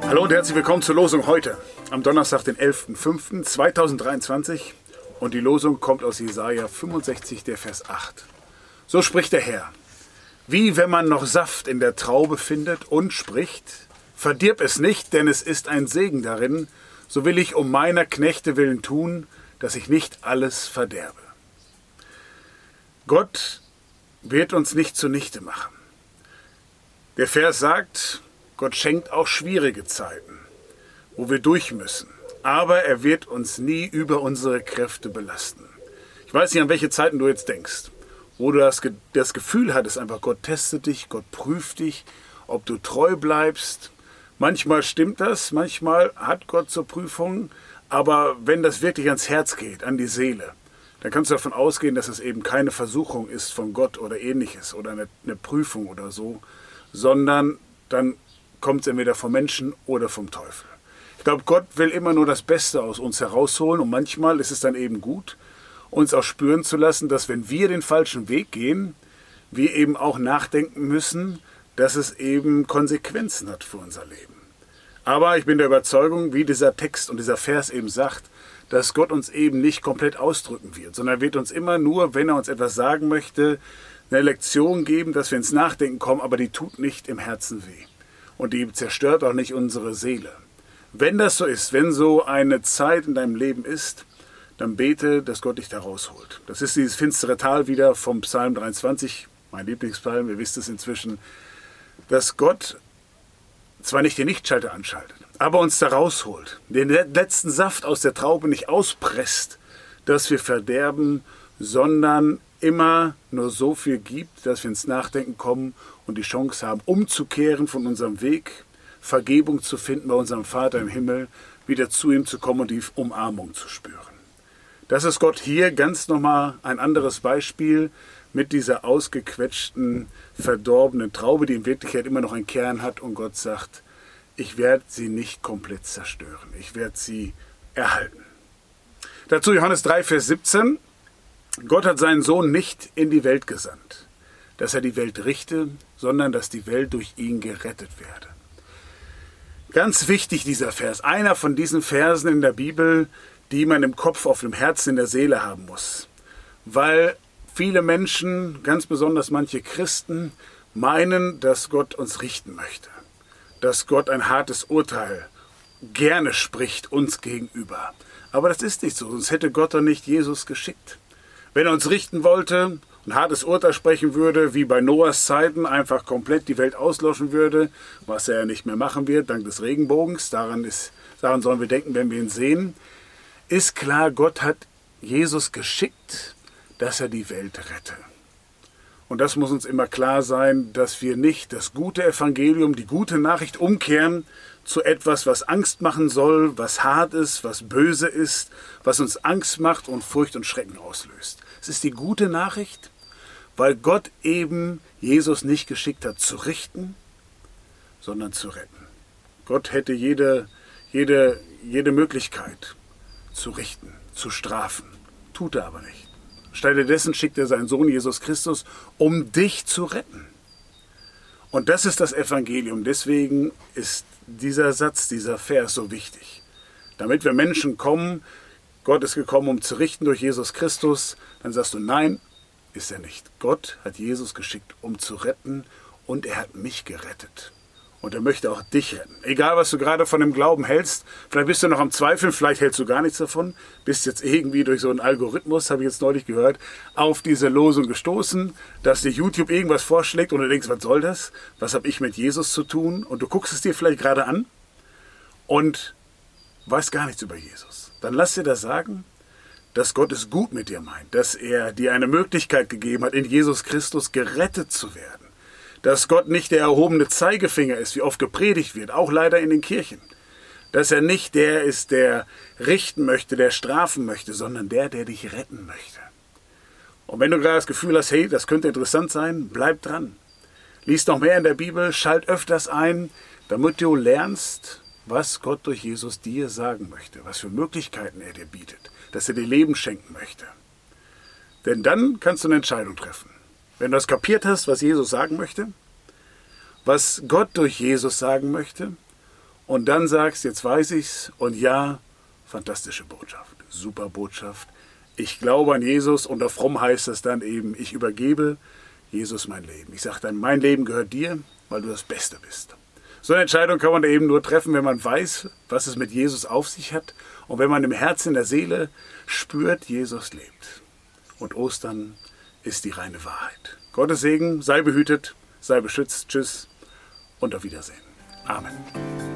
Hallo und herzlich willkommen zur Losung heute, am Donnerstag, den 11.05.2023. Und die Losung kommt aus Jesaja 65, der Vers 8. So spricht der Herr: Wie wenn man noch Saft in der Traube findet und spricht, verdirb es nicht, denn es ist ein Segen darin, so will ich um meiner Knechte willen tun, dass ich nicht alles verderbe. Gott wird uns nicht zunichte machen. Der Vers sagt, Gott schenkt auch schwierige Zeiten, wo wir durch müssen. Aber er wird uns nie über unsere Kräfte belasten. Ich weiß nicht, an welche Zeiten du jetzt denkst, wo du das Gefühl hattest, einfach Gott testet dich, Gott prüft dich, ob du treu bleibst. Manchmal stimmt das, manchmal hat Gott so Prüfungen, aber wenn das wirklich ans Herz geht, an die Seele, dann kannst du davon ausgehen, dass es eben keine Versuchung ist von Gott oder ähnliches oder eine Prüfung oder so, sondern dann kommt es entweder vom Menschen oder vom Teufel. Ich glaube, Gott will immer nur das Beste aus uns herausholen und manchmal ist es dann eben gut, uns auch spüren zu lassen, dass wenn wir den falschen Weg gehen, wir eben auch nachdenken müssen, dass es eben Konsequenzen hat für unser Leben. Aber ich bin der Überzeugung, wie dieser Text und dieser Vers eben sagt, dass Gott uns eben nicht komplett ausdrücken wird, sondern er wird uns immer nur, wenn er uns etwas sagen möchte, eine Lektion geben, dass wir ins Nachdenken kommen, aber die tut nicht im Herzen weh. Und die zerstört auch nicht unsere Seele. Wenn das so ist, wenn so eine Zeit in deinem Leben ist, dann bete, dass Gott dich da rausholt. Das ist dieses finstere Tal wieder vom Psalm 23, mein Lieblingspsalm, ihr wisst es inzwischen, dass Gott zwar nicht den Lichtschalter anschaltet, aber uns da rausholt, den letzten Saft aus der Traube nicht auspresst, dass wir verderben, sondern immer nur so viel gibt, dass wir ins Nachdenken kommen und die Chance haben, umzukehren von unserem Weg, Vergebung zu finden bei unserem Vater im Himmel, wieder zu ihm zu kommen und die Umarmung zu spüren. Das ist Gott hier ganz nochmal ein anderes Beispiel mit dieser ausgequetschten, verdorbenen Traube, die in Wirklichkeit immer noch einen Kern hat und Gott sagt, ich werde sie nicht komplett zerstören, ich werde sie erhalten. Dazu Johannes 3, Vers 17. Gott hat seinen Sohn nicht in die Welt gesandt, dass er die Welt richte, sondern dass die Welt durch ihn gerettet werde. Ganz wichtig dieser Vers, einer von diesen Versen in der Bibel, die man im Kopf, auf dem Herzen, in der Seele haben muss. Weil viele Menschen, ganz besonders manche Christen, meinen, dass Gott uns richten möchte. Dass Gott ein hartes Urteil gerne spricht uns gegenüber. Aber das ist nicht so, sonst hätte Gott doch nicht Jesus geschickt. Wenn er uns richten wollte, ein hartes Urteil sprechen würde, wie bei Noahs Zeiten, einfach komplett die Welt auslöschen würde, was er ja nicht mehr machen wird, dank des Regenbogens, daran sollen wir denken, wenn wir ihn sehen, ist klar, Gott hat Jesus geschickt, dass er die Welt rette. Und das muss uns immer klar sein, dass wir nicht das gute Evangelium, die gute Nachricht umkehren zu etwas, was Angst machen soll, was hart ist, was böse ist, was uns Angst macht und Furcht und Schrecken auslöst. Es ist die gute Nachricht, weil Gott eben Jesus nicht geschickt hat, zu richten, sondern zu retten. Gott hätte jede Möglichkeit zu richten, zu strafen, tut er aber nicht. Stattdessen schickt er seinen Sohn Jesus Christus, um dich zu retten. Und das ist das Evangelium. Deswegen ist dieser Satz, dieser Vers so wichtig. Damit wir Menschen kommen, Gott ist gekommen, um zu richten durch Jesus Christus, dann sagst du, nein, ist er nicht. Gott hat Jesus geschickt, um zu retten und er hat mich gerettet. Und er möchte auch dich retten. Egal, was du gerade von dem Glauben hältst, vielleicht bist du noch am Zweifeln, vielleicht hältst du gar nichts davon, bist jetzt irgendwie durch so einen Algorithmus, habe ich jetzt neulich gehört, auf diese Losung gestoßen, dass dir YouTube irgendwas vorschlägt und du denkst, was soll das? Was habe ich mit Jesus zu tun? Und du guckst es dir vielleicht gerade an und weißt gar nichts über Jesus. Dann lass dir das sagen, dass Gott es gut mit dir meint, dass er dir eine Möglichkeit gegeben hat, in Jesus Christus gerettet zu werden. Dass Gott nicht der erhobene Zeigefinger ist, wie oft gepredigt wird, auch leider in den Kirchen. Dass er nicht der ist, der richten möchte, der strafen möchte, sondern der dich retten möchte. Und wenn du gerade das Gefühl hast, hey, das könnte interessant sein, bleib dran. Lies noch mehr in der Bibel, schalt öfters ein, damit du lernst, was Gott durch Jesus dir sagen möchte, was für Möglichkeiten er dir bietet, dass er dir Leben schenken möchte. Denn dann kannst du eine Entscheidung treffen. Wenn du das kapiert hast, was Jesus sagen möchte, was Gott durch Jesus sagen möchte und dann sagst, jetzt weiß ich's und ja, fantastische Botschaft, super Botschaft. Ich glaube an Jesus und auf fromm heißt es dann eben, ich übergebe Jesus mein Leben. Ich sage dann, mein Leben gehört dir, weil du das Beste bist. So eine Entscheidung kann man eben nur treffen, wenn man weiß, was es mit Jesus auf sich hat und wenn man im Herzen, in der Seele spürt, Jesus lebt. Und Ostern ist die reine Wahrheit. Gottes Segen, sei behütet, sei beschützt, tschüss und auf Wiedersehen. Amen.